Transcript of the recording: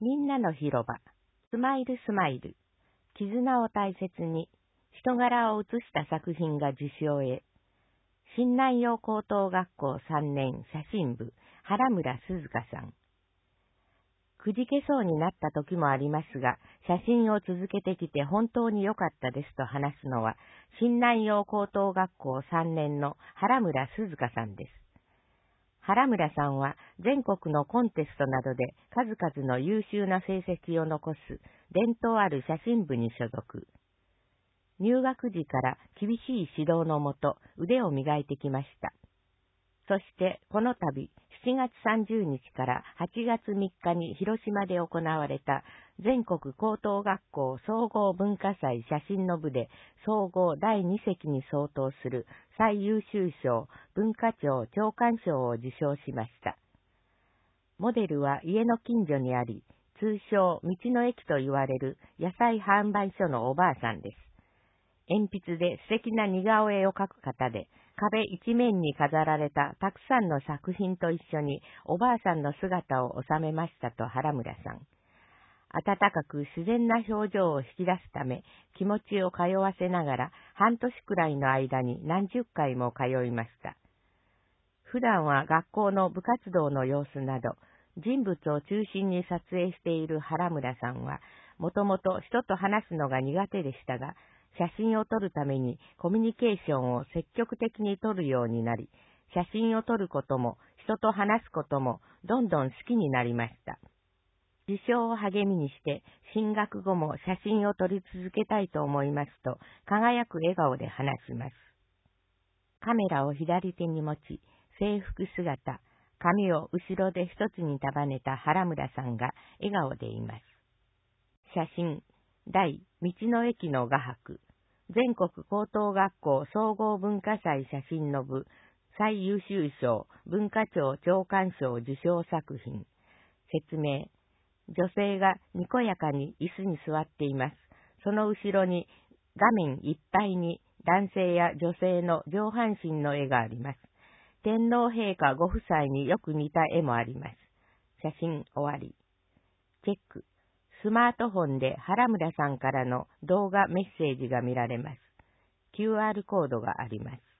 みんなの広場、スマイルスマイル、絆を大切に、人柄を写した作品が受賞へ。新南陽高等学校3年写真部、原村鈴香さん。くじけそうになった時もありますが、写真を続けてきて本当に良かったですと話すのは、新南陽高等学校3年の原村鈴香さんです。原村さんは全国のコンテストなどで数々の優秀な成績を残す伝統ある写真部に所属。入学時から厳しい指導のもと腕を磨いてきました。そしてこの度7月30日から8月3日に広島で行われた全国高等学校総合文化祭写真の部で総合第2席に相当する最優秀賞文化庁長官賞を受賞しました。モデルは家の近所にあり、通称道の駅と言われる野菜販売所のおばあさんです。鉛筆で素敵な似顔絵を描く方で、壁一面に飾られたたくさんの作品と一緒におばあさんの姿を収めましたと原村さん。温かく自然な表情を引き出すため、気持ちを通わせながら半年くらいの間に何十回も通いました。普段は学校の部活動の様子など、人物を中心に撮影している原村さんは、もともと人と話すのが苦手でしたが、写真を撮るためにコミュニケーションを積極的に撮るようになり、写真を撮ることも人と話すこともどんどん好きになりました。受賞を励みにして進学後も写真を撮り続けたいと思いますと輝く笑顔で話します。カメラを左手に持ち、制服姿、髪を後ろで一つに束ねた原村さんが笑顔でいます。写真第道の駅の画伯、全国高等学校総合文化祭写真の部最優秀賞文化庁長官賞受賞作品。説明、女性がにこやかに椅子に座っています。その後ろに画面いっぱいに男性や女性の上半身の絵があります。天皇陛下ご夫妻によく似た絵もあります。写真終わり。チェック。スマートフォンで原村さんからの動画メッセージが見られます。QR コードがあります。